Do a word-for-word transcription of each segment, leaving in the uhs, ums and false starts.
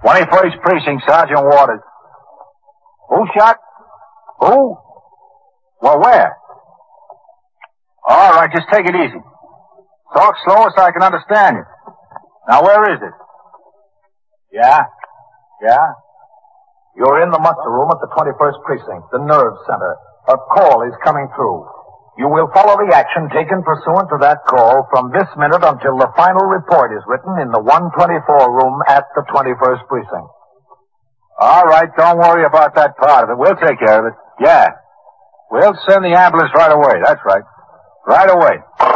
twenty-first Precinct, Sergeant Waters. Who shot? Who? Well, where? All right, just take it easy. Talk slower so I can understand you. Now, where is it? Yeah? Yeah? You're in the muster room at the twenty-first Precinct, the nerve center. A call is coming through. You will follow the action taken pursuant to that call from this minute until the final report is written in the one twenty-four room at the twenty-first Precinct. All right, don't worry about that part of it. We'll take care of it. Yeah. We'll send the ambulance right away. That's right. Right away.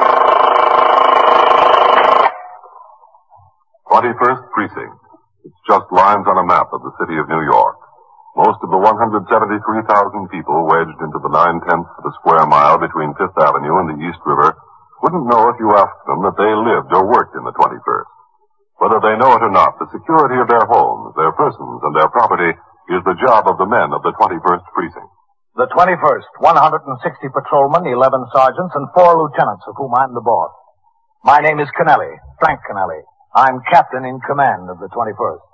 twenty-first Precinct. It's just lines on a map of the city of New York. Most of the one hundred seventy-three thousand people wedged into the nine-tenths of a square mile between Fifth Avenue and the East River wouldn't know if you asked them that they lived or worked in the twenty-first. Whether they know it or not, the security of their homes, their persons, and their property is the job of the men of the twenty-first Precinct. The twenty-first, one hundred sixty patrolmen, eleven sergeants, and four lieutenants, of whom I'm the boss. My name is Kennelly, Frank Kennelly. I'm captain in command of the twenty-first.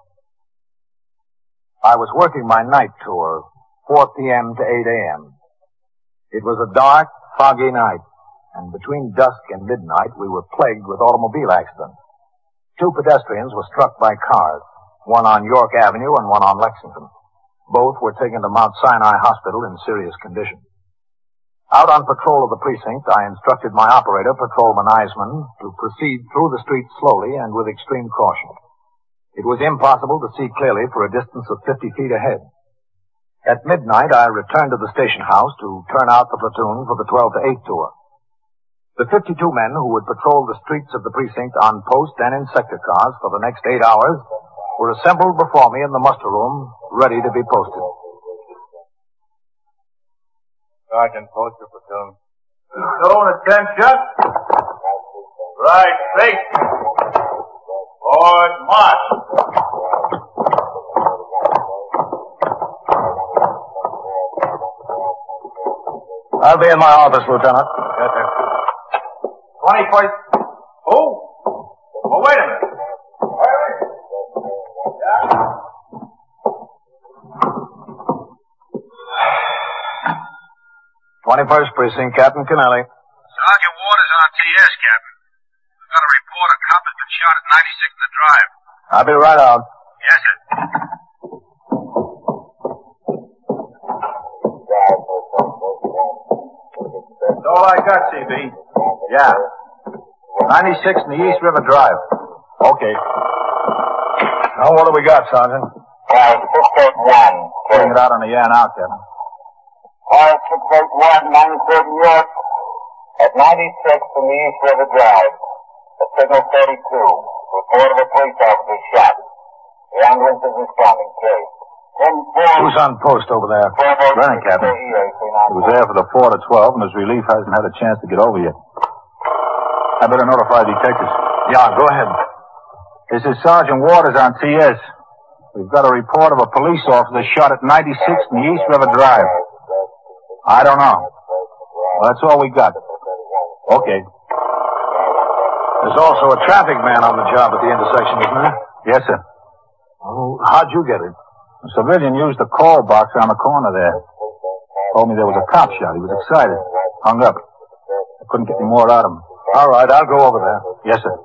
I was working my night tour, four p.m. to eight a.m. It was a dark, foggy night, and between dusk and midnight we were plagued with automobile accidents. Two pedestrians were struck by cars, one on York Avenue and one on Lexington. Both were taken to Mount Sinai Hospital in serious condition. Out on patrol of the precinct, I instructed my operator, Patrolman Eisman, to proceed through the street slowly and with extreme caution. It was impossible to see clearly for a distance of fifty feet ahead. At midnight, I returned to the station house to turn out the platoon for the twelve to eight tour. The fifty-two men who would patrol the streets of the precinct on post and in sector cars for the next eight hours were assembled before me in the muster room, ready to be posted. Sergeant, post your platoon. Platoon, attention. Right, face. Forward, march. I'll be in my office, Lieutenant. Yes, sir. twenty-first. Who? Oh, wait a minute. Yeah. twenty-first Precinct, Captain Kennelly. Sergeant Waters on T S, Captain. We've got a report a cop has been shot at ninety-sixth and the Drive. I'll be right out. Yes, sir. That's all I got, C B. Yeah. ninety-sixth and the East River Drive. Okay. Now, what do we got, Sergeant? Five, six, eight, one. Putting it out on the air now, Captain. Five, six, eight, one, ninety-third York. At ninety-sixth and the East River Drive. At signal thirty-two. Report of a police officer shot. The ambulance is responding, case. Who's on post over there? Brennan, Captain. He was there for the four to twelve, and his relief hasn't had a chance to get over yet. I better notify detectives. Yeah, go ahead. This is Sergeant Waters on T S. We've got a report of a police officer shot at ninety-sixth and the East River Drive. I don't know. Well, that's all we got. Okay. There's also a traffic man on the job at the intersection, isn't there? Yes, sir. Oh, how'd you get it? A civilian used the call box on the corner there. Told me there was a cop shot. He was excited. Hung up. I couldn't get any more out of him. All right, I'll go over there. Yes, sir.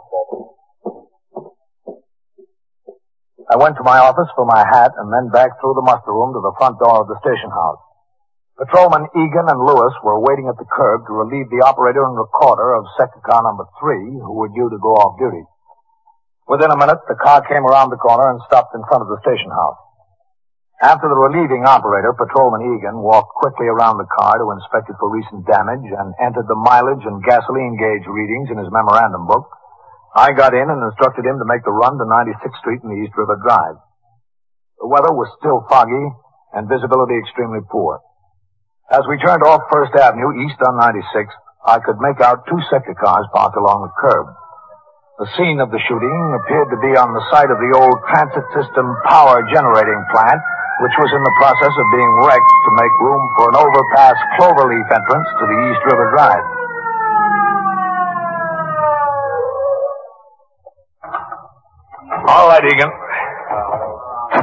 I went to my office for my hat and then back through the muster room to the front door of the station house. Patrolmen Egan and Lewis were waiting at the curb to relieve the operator and recorder of sector car number three, who were due to go off duty. Within a minute, the car came around the corner and stopped in front of the station house. After the relieving operator, Patrolman Egan walked quickly around the car to inspect it for recent damage and entered the mileage and gasoline gauge readings in his memorandum book. I got in and instructed him to make the run to ninety-sixth Street and the East River Drive. The weather was still foggy and visibility extremely poor. As we turned off First Avenue east on ninety-sixth, I could make out two sector cars parked along the curb. The scene of the shooting appeared to be on the site of the old transit system power generating plant, which was in the process of being wrecked to make room for an overpass cloverleaf entrance to the East River Drive. All right, Egan.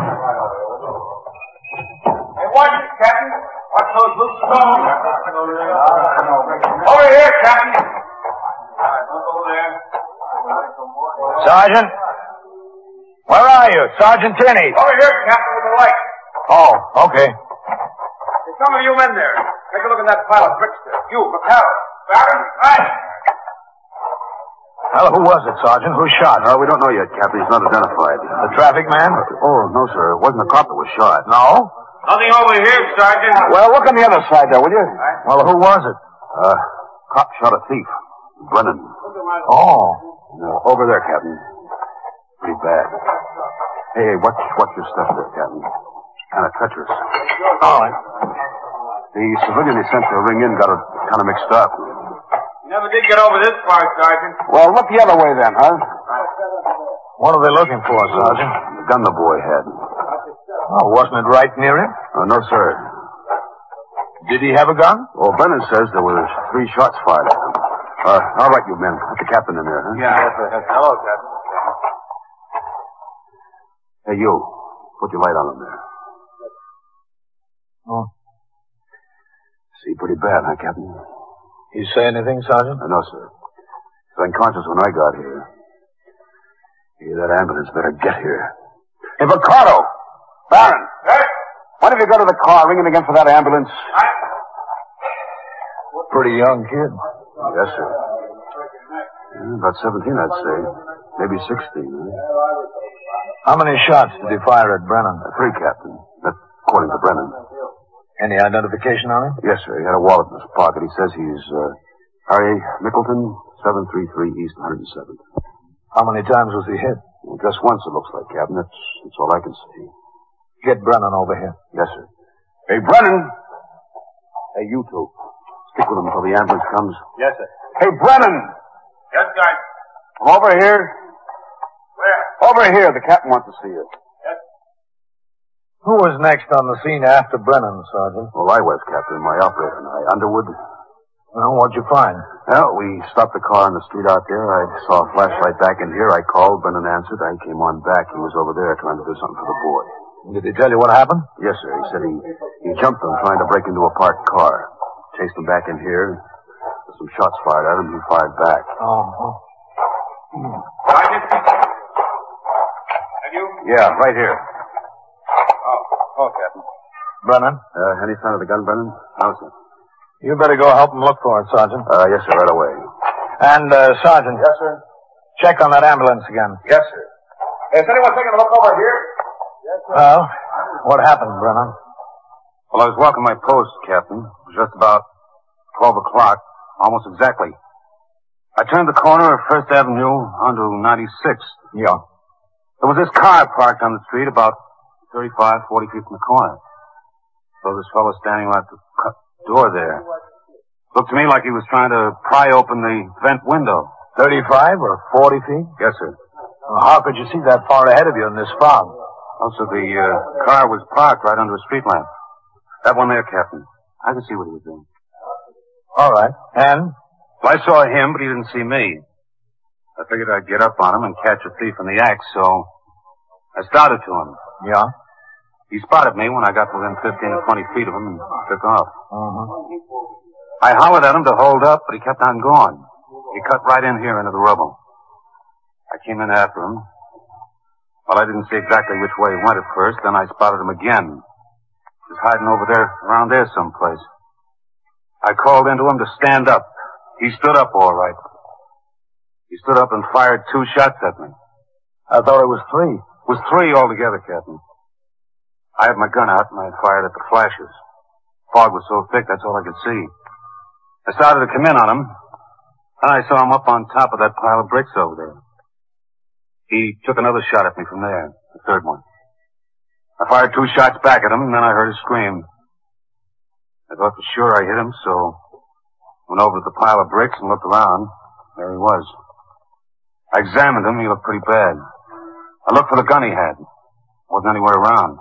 Sergeant? Where are you? Sergeant Tierney. Over here, Captain, with the light. Oh, okay. There's some of you men there. Take a look at that pile of bricks there. You, McCarroll. Baron, right. Well, who was it, Sergeant? Who shot? Uh, we don't know yet, Captain. He's not identified. The traffic man? Oh, no, sir. It wasn't a cop that was shot. No? Nothing over here, Sergeant. Well, look on the other side there, will you? Well, who was it? Uh, cop shot a thief. Brennan. Oh. No, over there, Captain. Pretty bad. Hey, hey, watch, watch your step there, Captain. Kind of treacherous. All right. The civilian he sent to ring in got it kind of mixed up. Never did get over this far, Sergeant. Well, look the other way then, huh? What are they looking for, Sergeant? The gun the boy had. Oh, wasn't it right near him? Uh, no, sir. Did he have a gun? Well, Brennan says there was three shots fired at him. Uh, all right, you men. Put the captain in there, huh? Yeah. Hello, Captain. Hey, you. Put your light on him there. Oh. See, pretty bad, huh, Captain? You say anything, Sergeant? Uh, no, sir. He was unconscious when I got here. Hey, that ambulance better get here. Hey, Ricardo! Baron! Hey? Why don't you go to the car, ring him again for that ambulance? I... Pretty young kid. Yes, sir. Yeah, about seventeen, I'd say. Maybe sixteen, huh? How many shots did he fire at Brennan? Uh, three, Captain. That's according to Brennan. Any identification on him? Yes, sir. He had a wallet in his pocket. He says he's, uh, Harry Mickleton, seven three three East one hundred seventh. How many times was he hit? Well, just once, it looks like, Captain. That's, that's all I can see. Get Brennan over here. Yes, sir. Hey, Brennan! Hey, you two. Stick with him until the ambulance comes. Yes, sir. Hey, Brennan! Yes, guys. Come over here. Where? Over here. The captain wants to see you. Yes. Who was next on the scene after Brennan, Sergeant? Well, I was, Captain. My operator and I. Underwood. Well, what'd you find? Well, we stopped the car on the street out there. I saw a flashlight back in here. I called. Brennan answered. I came on back. He was over there trying to do something for the boy. Did he tell you what happened? Yes, sir. He said he, he jumped them trying to break into a parked car. Chased him back in here. There's some shots fired at him. He fired back. Oh. Sergeant? Have you? Yeah, right here. Oh, oh, Captain. Brennan? Uh, any sign of the gun, Brennan? No, sir. You better go help him look for it, Sergeant. Uh, yes, sir, right away. And, uh, Sergeant. Yes, sir. Check on that ambulance again. Yes, sir. Is anyone taking a look over here? Yes, sir. Well, what happened, Brennan? Well, I was walking my post, Captain. It was just about twelve o'clock, almost exactly. I turned the corner of First Avenue onto ninety-sixth. Yeah. There was this car parked on the street about thirty-five, forty feet from the corner. So this fellow standing right at the door there. Looked to me like he was trying to pry open the vent window. thirty-five or forty feet? Yes, sir. Well, how could you see that far ahead of you in this fog? Also, the uh, car was parked right under a street lamp. That one there, Captain. I could see what he was doing. All right. And? Well, I saw him, but he didn't see me. I figured I'd get up on him and catch a thief in the act, so I started to him. Yeah? He spotted me when I got within fifteen or twenty feet of him and took off. Uh-huh. I hollered at him to hold up, but he kept on going. He cut right in here into the rubble. I came in after him. Well, I didn't see exactly which way he went at first. Then I spotted him again. He was hiding over there, around there someplace. I called into him to stand up. He stood up all right. He stood up and fired two shots at me. I thought it was three. It was three altogether, Captain. I had my gun out and I fired at the flashes. Fog was so thick, that's all I could see. I started to come in on him, and I saw him up on top of that pile of bricks over there. He took another shot at me from there, the third one. I fired two shots back at him, and then I heard a scream. I thought for sure I hit him, so went over to the pile of bricks and looked around. There he was. I examined him. He looked pretty bad. I looked for the gun he had. Wasn't anywhere around.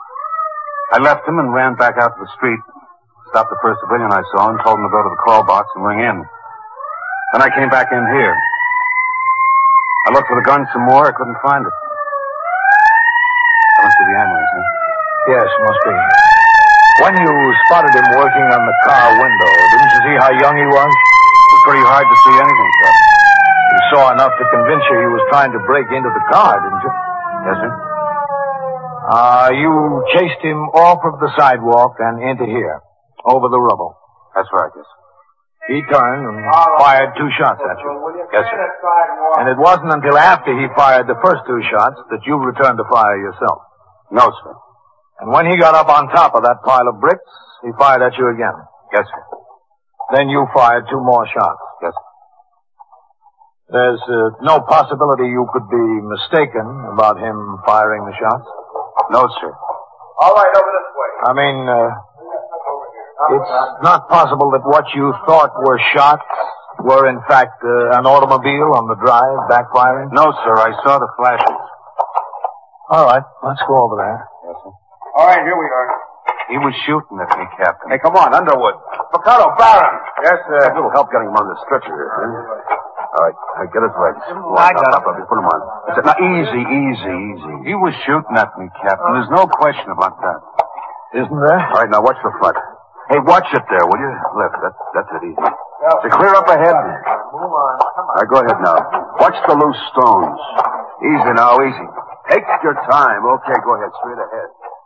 I left him and ran back out to the street, stopped the first civilian I saw, and told him to go to the call box and ring in. Then I came back in here. I looked for the gun some more. I couldn't find it. That must be the ambulance, huh? Yes, must be. When you spotted him working on the car window, didn't you see how young he was? It was pretty hard to see anything, sir. He saw enough to convince you he was trying to break into the car, didn't you? Yes, sir. Uh, you chased him off of the sidewalk and into here, over the rubble. That's right, yes. He turned and fired two shots at you. Yes, sir. And it wasn't until after he fired the first two shots that you returned to fire yourself. No, sir. And when he got up on top of that pile of bricks, he fired at you again. Yes, sir. Then you fired two more shots. Yes, sir. There's uh, no possibility you could be mistaken about him firing the shots? No, sir. All right, over this way. I mean, uh, it's not possible that what you thought were shots were, in fact, uh, an automobile on the drive backfiring? No, sir. I saw the flashes. All right, let's go over there. Yes, sir. All right, here we are. He was shooting at me, Captain. Hey, come on, Underwood. Picardo, Barron. Yes, sir. A little help getting him on the stretcher here, huh? All right, uh, get his legs. I got up, up, up, Put him on. That's it. Now, easy, easy, easy. He was shooting at me, Captain. There's no question about that. Isn't there? All right, now watch the front. Hey, watch it there, will you? Left. That's, that's it, easy. Is it clear up ahead? Move on. Come on. All right, go ahead now. Watch the loose stones. Easy now, easy. Take your time. Okay, go ahead. Straight ahead.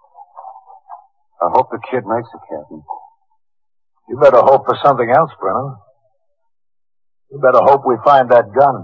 I hope the kid makes it, Captain. You better hope for something else, Brennan. You better hope we find that gun.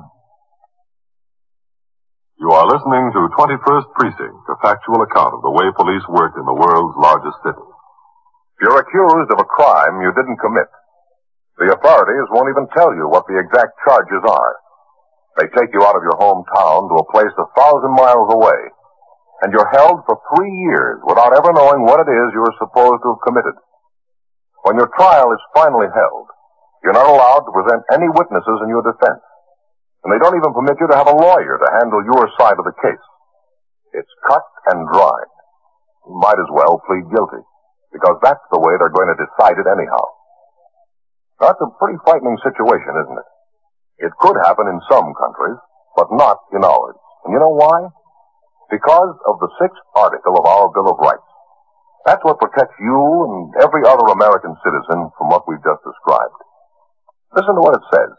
You are listening to twenty-first Precinct, a factual account of the way police work in the world's largest city. You're accused of a crime you didn't commit. The authorities won't even tell you what the exact charges are. They take you out of your hometown to a place a thousand miles away, and you're held for three years without ever knowing what it is you are supposed to have committed. When your trial is finally held, you're not allowed to present any witnesses in your defense, and they don't even permit you to have a lawyer to handle your side of the case. It's cut and dried. You might as well plead guilty, because that's the way they're going to decide it anyhow. That's a pretty frightening situation, isn't it? It could happen in some countries, but not in ours. And you know why? Because of the sixth article of our Bill of Rights. That's what protects you and every other American citizen from what we've just described. Listen to what it says.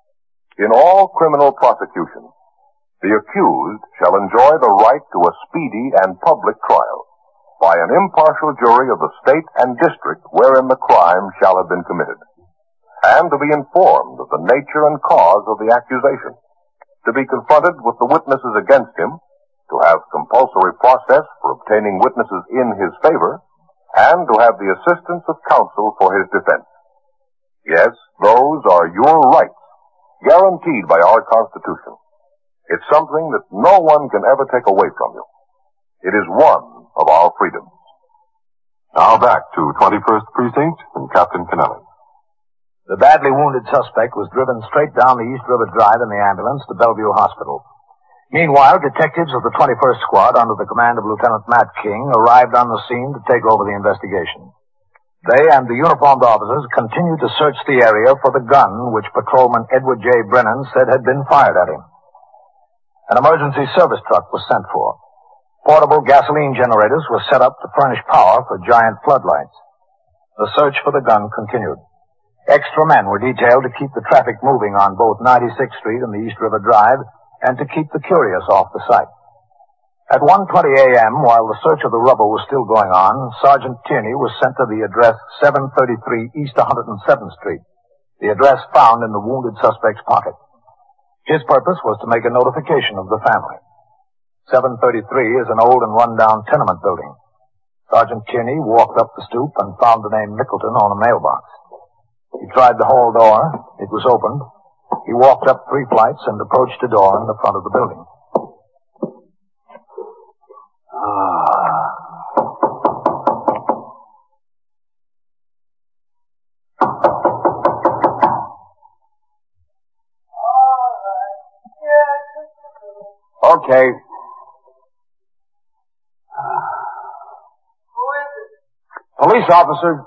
In all criminal prosecutions, the accused shall enjoy the right to a speedy and public trial by an impartial jury of the state and district wherein the crime shall have been committed, and to be informed of the nature and cause of the accusation, to be confronted with the witnesses against him, to have compulsory process for obtaining witnesses in his favor, and to have the assistance of counsel for his defense. Yes, those are your rights, guaranteed by our Constitution. It's something that no one can ever take away from you. It is one of our freedoms. Now back to twenty-first Precinct and Captain Kennelly. The badly wounded suspect was driven straight down the East River Drive in the ambulance to Bellevue Hospital. Meanwhile, detectives of the twenty-first Squad, under the command of Lieutenant Matt King, arrived on the scene to take over the investigation. They and the uniformed officers continued to search the area for the gun which Patrolman Edward J. Brennan said had been fired at him. An emergency service truck was sent for. Portable gasoline generators were set up to furnish power for giant floodlights. The search for the gun continued. Extra men were detailed to keep the traffic moving on both ninety-sixth Street and the East River Drive, and to keep the curious off the site. At one twenty a.m., while the search of the rubble was still going on, Sergeant Tierney was sent to the address seven thirty-three East one hundred seventh Street, the address found in the wounded suspect's pocket. His purpose was to make a notification of the family. seven thirty-three is an old and run-down tenement building. Sergeant Tierney walked up the stoop and found the name Mickleton on a mailbox. He tried the hall door. It was open. He walked up three flights and approached a door in the front of the building. Ah. Okay. Police officer.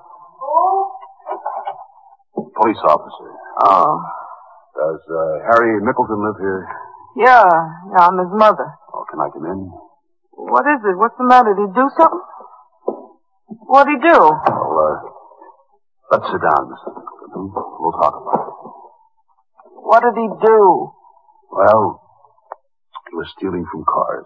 Police officer. Oh. Does uh, Harry Mickleton live here? Yeah, yeah, I'm his mother. Oh, can I come in? What is it? What's the matter? Did he do something? What'd he do? Well, uh, let's sit down, Mister Mickleton. We'll talk about it. What did he do? Well, he was stealing from cars.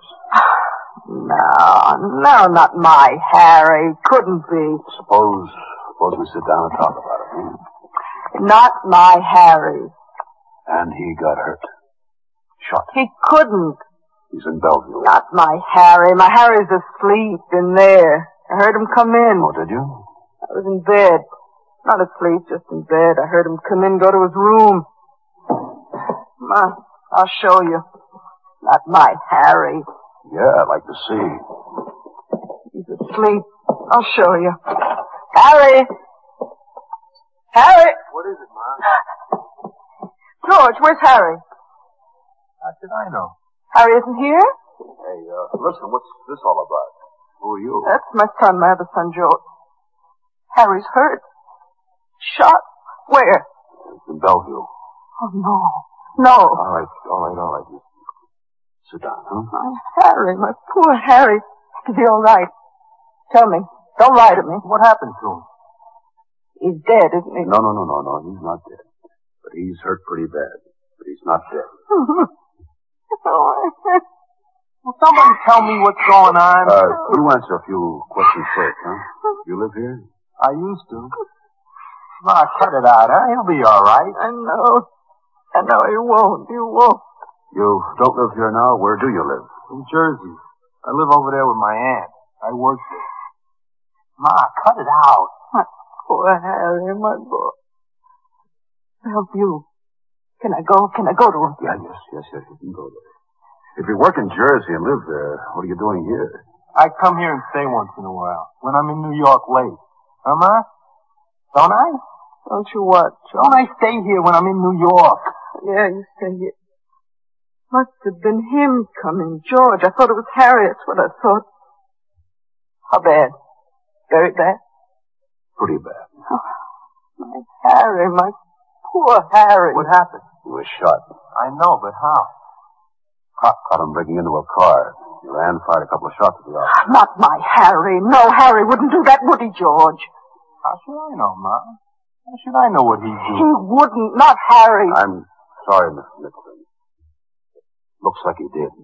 No, no, not my Harry. Couldn't be. Suppose, suppose we sit down and talk about it, hmm? Not my Harry. And he got hurt. Shot. He couldn't. He's in Bellevue. Not my Harry. My Harry's asleep in there. I heard him come in. Oh, did you? I was in bed. Not asleep, just in bed. I heard him come in, go to his room. Ma, I'll show you. Not my Harry. Yeah, I'd like to see. He's asleep. I'll show you. Harry! Harry! What is it, Ma? George, where's Harry? How should I know? Harry isn't here? Hey, uh, listen, what's this all about? Who are you? That's my son, my other son, George. Harry's hurt. Shot. Where? It's in Bellevue. Oh, no. No. All right, all right, all right. Sit down, huh? My Harry, my poor Harry. Is he all right? Tell me. Don't lie to me. What happened to him? He's dead, isn't he? No, no, no, no, no. He's not dead. But he's hurt pretty bad. But he's not dead. Will somebody tell me what's going on? Uh, you answer a few questions first, huh? You live here? I used to. Ma, cut it out, huh? He'll be all right. I know. I know he won't. He won't. You don't live here now? Where do you live? In Jersey. I live over there with my aunt. I work there. Ma, cut it out. My poor Harry, my boy. Help you. Can I go? Can I go to him? Yeah, yes, yes, yes, you can go there. If you work in Jersey and live there, what are you doing here? I come here and stay once in a while, when I'm in New York late. Huh, Ma? Don't I? Don't you what, John? Don't I stay here when I'm in New York? Yeah, you stay here. Must have been him coming, George. I thought it was Harry. That's what I thought. How bad? Very bad? Pretty bad. Oh, my Harry, my poor Harry. What happened? He was shot. I know, but how? Cop caught him breaking into a car. He ran, fired a couple of shots at the officer. Not my Harry. No, Harry wouldn't do that, would he, George? How should I know, Ma? How should I know what he'd do? He wouldn't. Not Harry. I'm sorry, Mister Nicholson. Looks like he did.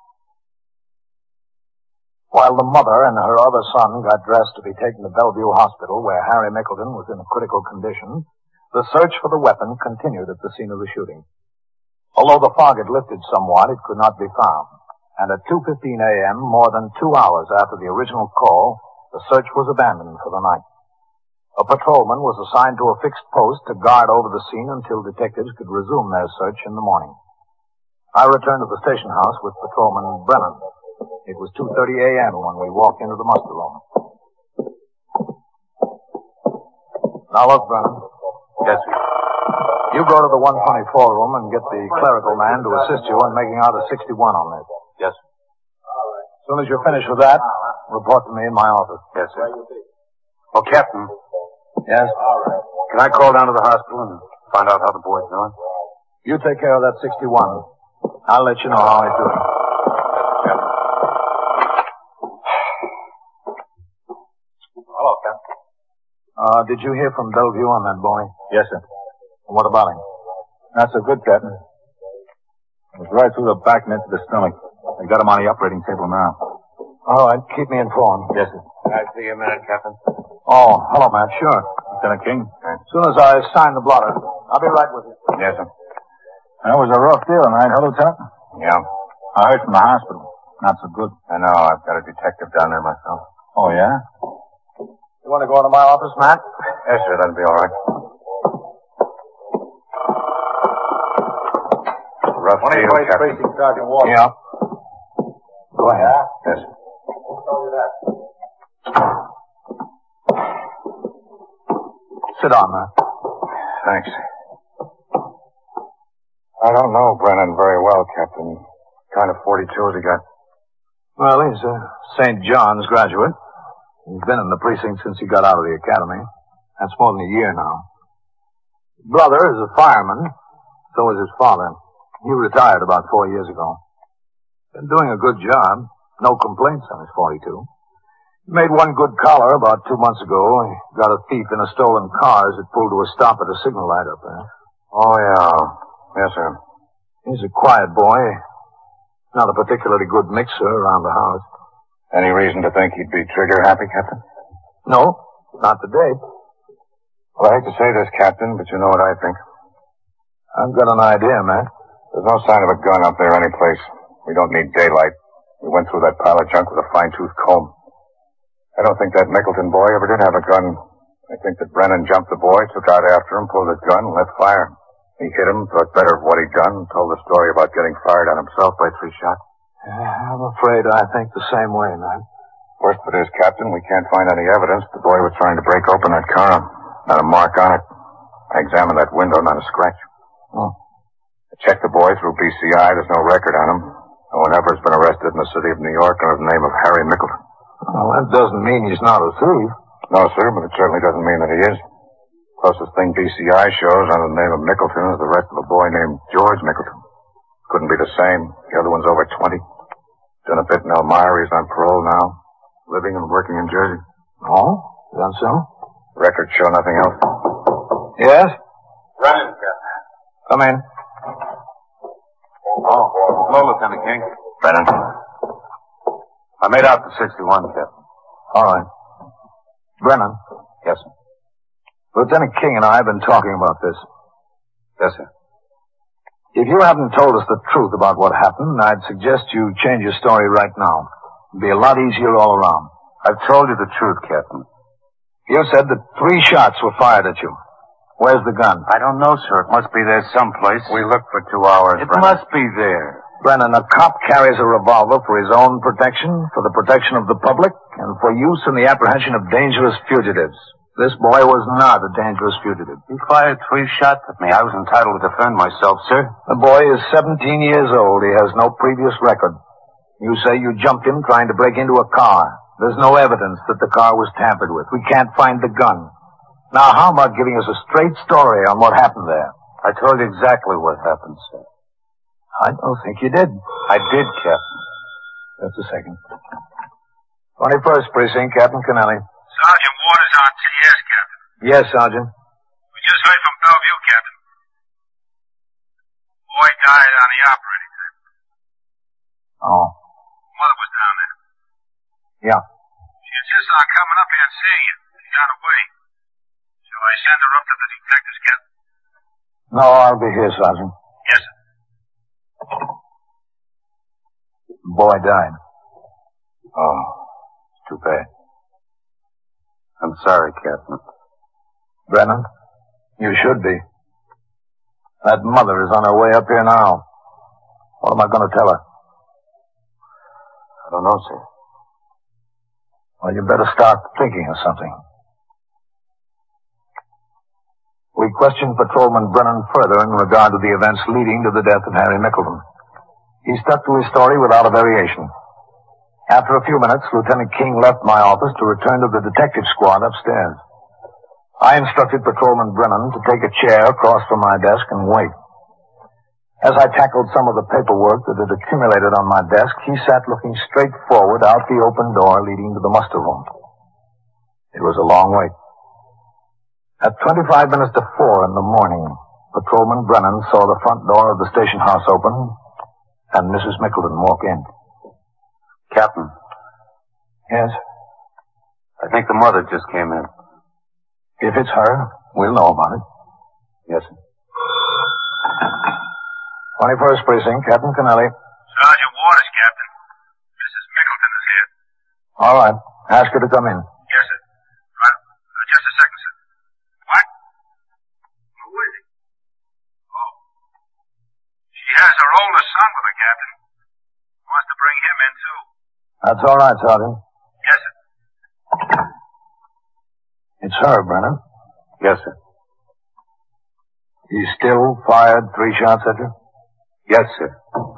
While the mother and her other son got dressed to be taken to Bellevue Hospital, where Harry Mickelton was in a critical condition, the search for the weapon continued at the scene of the shooting. Although the fog had lifted somewhat, it could not be found. And at two fifteen a.m., more than two hours after the original call, the search was abandoned for the night. A patrolman was assigned to a fixed post to guard over the scene until detectives could resume their search in the morning. I returned to the station house with Patrolman Brennan. It was two thirty a.m. when we walked into the muster room. Now look, Brennan. Yes, sir. You go to the one twenty-four room and get the clerical man to assist you in making out a sixty-one on this. Yes, sir. As soon as you're finished with that, report to me in my office. Yes, sir. Oh, Captain. Yes? Can I call down to the hospital and find out how the boy's doing? You take care of that sixty-one. I'll let you know how he's doing. Hello, Captain. Uh, did you hear from Bellevue on that boy? Yes, sir. What about him? Not so good, Captain. It was right through the back and into the stomach. They got him on the operating table now. All right, keep me informed. Yes, sir. Can I see you a minute, Captain? Oh, hello, man. Sure. Lieutenant King? As soon as I sign the blotter, I'll be right with you. Yes, sir. That was a rough deal, right, huh, Lieutenant? Yeah. I heard from the hospital. Not so good. I know. I've got a detective down there myself. Oh, yeah? You want to go into my office, Matt? Yes, sir. That'll be all right. Rough deal, Captain. Sergeant Walker. Yeah. Go ahead. Yes, sir. Who told you that? Sit down, Matt. Thanks. I don't know Brennan very well, Captain. Kind of forty-two has he got? Well, he's a Saint John's graduate. He's been in the precinct since he got out of the academy. That's more than a year now. His brother is a fireman. So is his father. He retired about four years ago. Been doing a good job. No complaints on his forty-two. He made one good collar about two months ago. He got a thief in a stolen car as it pulled to a stop at a signal light up there. Oh, yeah. Yes, sir. He's a quiet boy. Not a particularly good mixer around the house. Any reason to think he'd be trigger-happy, Captain? No, not today. Well, I hate to say this, Captain, but you know what I think. I've got an idea, Matt. There's no sign of a gun up there anyplace. We don't need daylight. We went through that pile of junk with a fine-tooth comb. I don't think that Mickleton boy ever did have a gun. I think that Brennan jumped the boy, took out after him, pulled his gun, and let fire. He hit him, thought better of what he'd done, and told the story about getting fired on himself by three shots. Yeah, I'm afraid I think the same way, man. Worst of it is, Captain, we can't find any evidence the boy was trying to break open that car. Not a mark on it. I examined that window, not a scratch. Oh. I checked the boy through B C I. There's no record on him. No one ever has been arrested in the city of New York under the name of Harry Mickleton. Well, that doesn't mean he's not a thief. No, sir, but it certainly doesn't mean that he is. Closest thing B C I shows under the name of Mickleton is the arrest of a boy named George Mickleton. Couldn't be the same. The other one's over twenty. Done a bit in Elmira. He's on parole now. Living and working in Jersey. Oh? Is that so? Records show nothing else. Yes? Brennan, Captain. Come in. Oh, hello, Lieutenant King. Brennan. I made out to sixty-one, Captain. All right. Brennan. Yes, sir. Lieutenant King and I have been talking about this. Yes, sir. If you haven't told us the truth about what happened, I'd suggest you change your story right now. It'd be a lot easier all around. I've told you the truth, Captain. You said that three shots were fired at you. Where's the gun? I don't know, sir. It must be there someplace. We looked for two hours, It Brennan. must be there. Brennan, a cop carries a revolver for his own protection, for the protection of the public, and for use in the apprehension of dangerous fugitives. This boy was not a dangerous fugitive. He fired three shots at me. I was entitled to defend myself, sir. The boy is seventeen years old. He has no previous record. You say you jumped him trying to break into a car. There's no evidence that the car was tampered with. We can't find the gun. Now, how about giving us a straight story on what happened there? I told you exactly what happened, sir. I don't think you did. I did, Captain. Just a second. twenty-first Precinct, Captain Kennelly. Sergeant Waters on T S, Captain. Yes, Sergeant. We just heard from Bellevue, Captain. Boy died on the operating table. Oh. Mother was down there. Yeah. She insists on coming up here and seeing you. She got away. Shall I send her up to the detectives, Captain? No, I'll be here, Sergeant. Yes, sir. The boy died. Oh, Too bad. I'm sorry, Captain. Brennan, you should be. That mother is on her way up here now. What am I going to tell her? I don't know, sir. Well, you better start thinking of something. We questioned Patrolman Brennan further in regard to the events leading to the death of Harry Mickleton. He stuck to his story without a variation. After a few minutes, Lieutenant King left my office to return to the detective squad upstairs. I instructed Patrolman Brennan to take a chair across from my desk and wait. As I tackled some of the paperwork that had accumulated on my desk, he sat looking straight forward out the open door leading to the muster room. It was a long wait. At twenty-five minutes to four in the morning, Patrolman Brennan saw the front door of the station house open and Missus Mickleton walk in. Captain. Yes? I think the mother just came in. If it's her, we'll know about it. Yes, sir. twenty-first Precinct, Captain Kennelly. Sergeant Waters, Captain. Missus Mickleton is here. All right. Ask her to come in. Yes, sir. Right. Uh, just a second, sir. What? Who is he? Oh. She has her oldest son with her, Captain. Wants to bring him in, too. That's all right, Sergeant. Yes, sir. It's her, Brennan. Yes, sir. He still fired three shots at you? Yes, sir.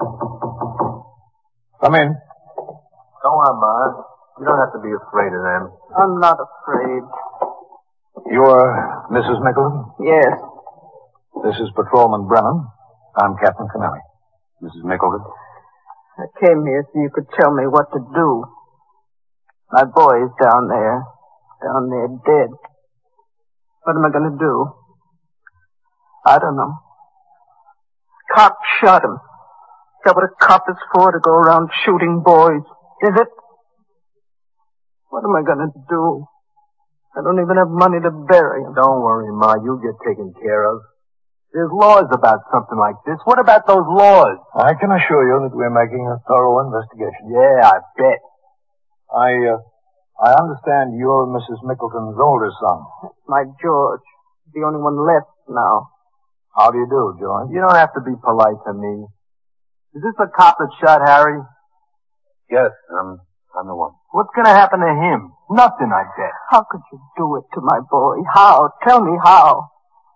Come in. Go on, Ma. You don't have to be afraid of them. I'm not afraid. You're Missus Mickleton? Yes. This is Patrolman Brennan. I'm Captain Kennelly. Missus Mickleton? I came here so you could tell me what to do. My boy's down there. Down there dead. What am I going to do? I don't know. cop shot him. Is that what a cop is for, to go around shooting boys? Is it? What am I gonna do? I don't even have money to bury him. Don't worry, Ma. You'll get taken care of. There's laws about something like this. What about those laws? I can assure you that we're making a thorough investigation. Yeah, I bet. I, uh, I understand you're Missus Mickleton's older son. My George. The only one left now. How do you do, George? You don't have to be polite to me. Is this the cop that shot Harry? Yes, I'm, I'm the one. What's gonna happen to him? Nothing, I bet. How could you do it to my boy? How? Tell me how.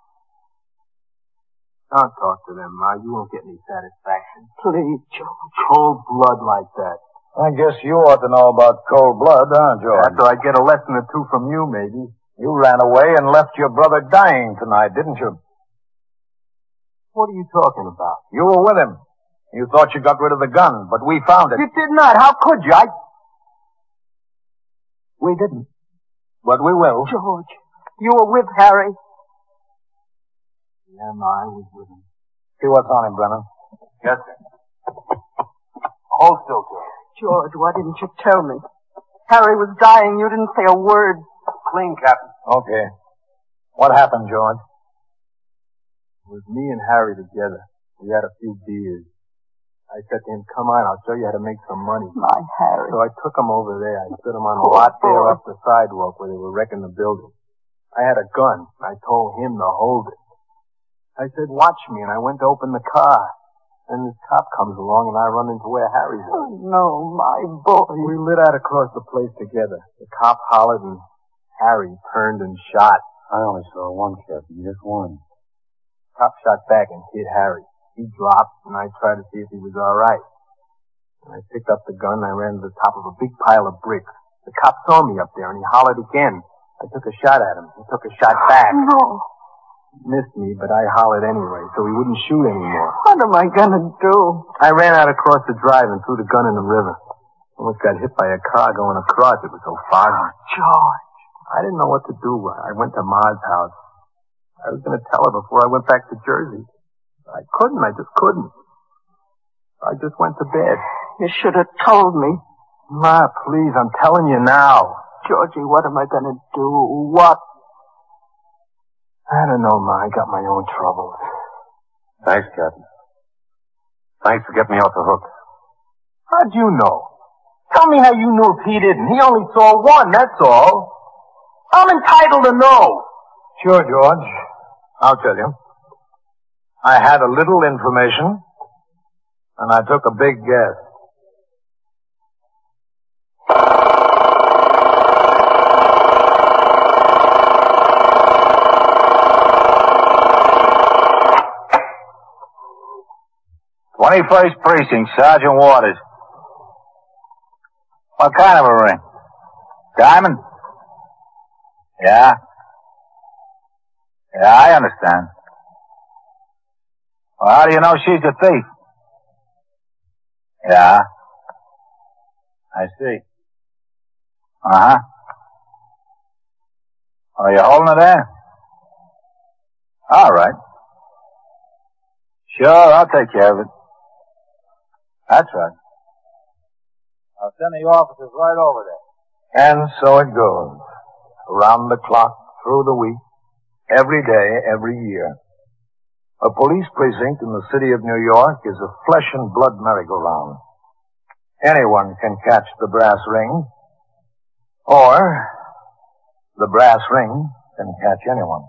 Don't talk to them, Ma. You won't get any satisfaction. Please, George. Cold blood like that. I guess you ought to know about cold blood, huh, George? After I get a lesson or two from you, maybe. You ran away and left your brother dying tonight, didn't you? What are you talking about? You were with him. You thought you got rid of the gun, but we found it. You did not. How could you? I... We didn't. But we will. George, you were with Harry. Yeah, Ma, I was with him. See what's on him, Brennan. Yes, sir. Hold still, George. George, why didn't you tell me? Harry was dying. You didn't say a word. Clean, Captain. Okay. What happened, George? It was me and Harry together. We had a few beers. I said to him, come on, I'll show you how to make some money. My Harry. So I took him over there. I stood him on a lot there up the sidewalk where they were wrecking the building. I had a gun. I told him to hold it. I said, watch me, and I went to open the car. Then this cop comes along, and I run into where Harry was. Oh, no, my boy. We lit out across the place together. The cop hollered, and Harry turned and shot. I only saw one, Captain, just one. Cop shot back and hit Harry. He dropped, and I tried to see if he was all right. And I picked up the gun, and I ran to the top of a big pile of bricks. The cop saw me up there, and he hollered again. I took a shot at him. He took a shot back. No. He missed me, but I hollered anyway, so he wouldn't shoot anymore. What am I gonna do? I ran out across the drive and threw the gun in the river. Almost got hit by a car going across. It was so foggy. Oh, George. I didn't know what to do. I went to Ma's house. I was going to tell her before I went back to Jersey. I couldn't. I just couldn't. I just went to bed. You should have told me. Ma, please, I'm telling you now. Georgie, what am I going to do? What? I don't know, Ma. I got my own troubles. Thanks, Captain. Thanks for getting me off the hook. How'd you know? Tell me how you knew if he didn't. He only saw one, that's all. I'm entitled to know. Sure, George. I'll tell you. I had a little information, and I took a big guess. twenty-first Precinct, Sergeant Waters. What kind of a ring? Diamond? Yeah. Yeah, I understand. Well, how do you know she's a thief? Yeah. I see. Uh-huh. Are you holding her there? All right. Sure, I'll take care of it. That's right. I'll send the officers right over there. And so it goes. Around the clock, through the week, every day, every year. A police precinct in the city of New York is a flesh and blood merry-go-round. Anyone can catch the brass ring, or the brass ring can catch anyone.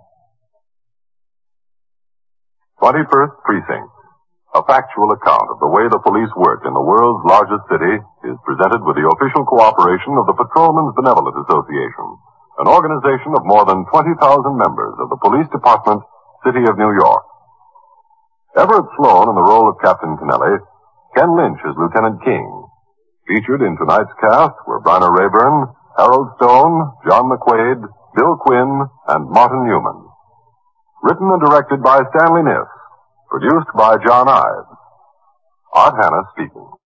twenty-first Precinct. A factual account of the way the police work in the world's largest city is presented with the official cooperation of the Patrolmen's Benevolent Association, an organization of more than twenty thousand members of the Police Department, City of New York. Everett Sloan in the role of Captain Kennelly, Ken Lynch as Lieutenant King. Featured in tonight's cast were Bryna Rayburn, Harold Stone, John McQuaid, Bill Quinn, and Martin Newman. Written and directed by Stanley Niss. Produced by John Ives. Art Hanna speaking.